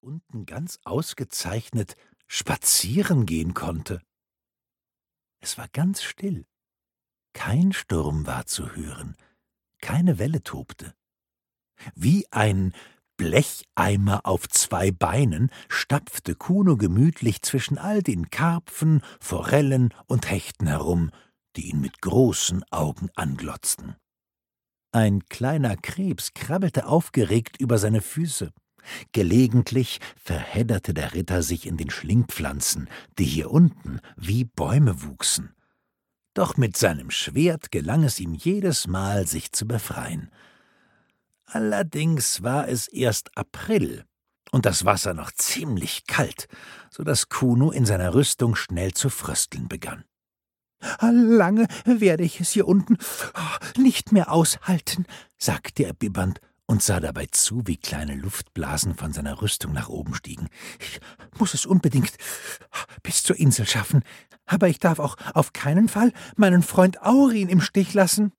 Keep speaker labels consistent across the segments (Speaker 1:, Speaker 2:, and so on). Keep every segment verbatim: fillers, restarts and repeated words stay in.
Speaker 1: unten ganz ausgezeichnet spazieren gehen konnte. Es war ganz still. Kein Sturm war zu hören, keine Welle tobte. Wie ein Blecheimer auf zwei Beinen stapfte Kuno gemütlich zwischen all den Karpfen, Forellen und Hechten herum, die ihn mit großen Augen anglotzten. Ein kleiner Krebs krabbelte aufgeregt über seine Füße. Gelegentlich verhedderte der Ritter sich in den Schlingpflanzen, die hier unten wie Bäume wuchsen. Doch mit seinem Schwert gelang es ihm jedes Mal, sich zu befreien. Allerdings war es erst April und das Wasser noch ziemlich kalt, so dass Kuno in seiner Rüstung schnell zu frösteln begann. »Lange werde ich es hier unten nicht mehr aushalten«, sagte er bibbernd und sah dabei zu, wie kleine Luftblasen von seiner Rüstung nach oben stiegen. »Ich muss es unbedingt bis zur Insel schaffen, aber ich darf auch auf keinen Fall meinen Freund Aurin im Stich lassen.«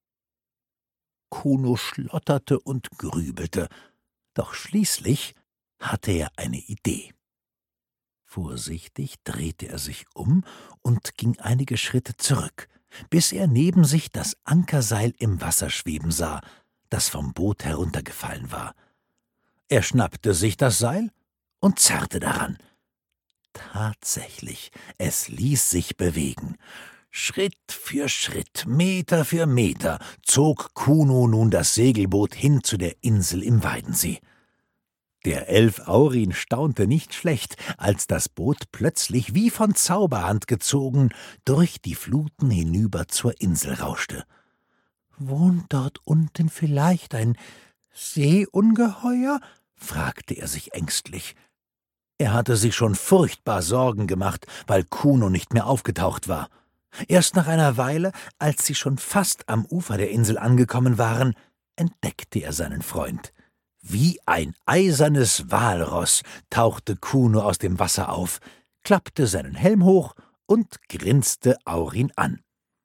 Speaker 1: Kuno schlotterte und grübelte, doch schließlich hatte er eine Idee. Vorsichtig drehte er sich um und ging einige Schritte zurück, bis er neben sich das Ankerseil im Wasser schweben sah, das vom Boot heruntergefallen war. Er schnappte sich das Seil und zerrte daran. Tatsächlich, es ließ sich bewegen. Schritt für Schritt, Meter für Meter zog Kuno nun das Segelboot hin zu der Insel im Weidensee. Der Elf Aurin staunte nicht schlecht, als das Boot plötzlich wie von Zauberhand gezogen durch die Fluten hinüber zur Insel rauschte. »Wohnt dort unten vielleicht ein Seeungeheuer?« fragte er sich ängstlich. Er hatte sich schon furchtbar Sorgen gemacht, weil Kuno nicht mehr aufgetaucht war. Erst nach einer Weile, als sie schon fast am Ufer der Insel angekommen waren, entdeckte er seinen Freund. Wie ein eisernes Walross tauchte Kuno aus dem Wasser auf, klappte seinen Helm hoch und grinste Aurin an.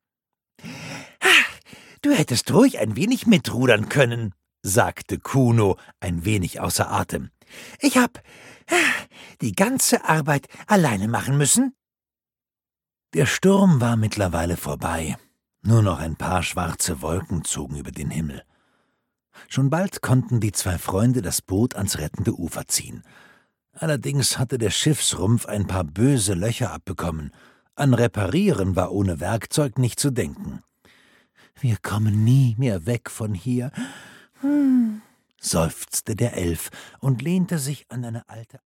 Speaker 1: »Du hättest ruhig ein wenig mitrudern können«, sagte Kuno, ein wenig außer Atem. »Ich hab die ganze Arbeit alleine machen müssen.« Der Sturm war mittlerweile vorbei. Nur noch ein paar schwarze Wolken zogen über den Himmel. Schon bald konnten die zwei Freunde das Boot ans rettende Ufer ziehen. Allerdings hatte der Schiffsrumpf ein paar böse Löcher abbekommen. An Reparieren war ohne Werkzeug nicht zu denken. »Wir kommen nie mehr weg von hier«, hm, seufzte der Elf und lehnte sich an eine alte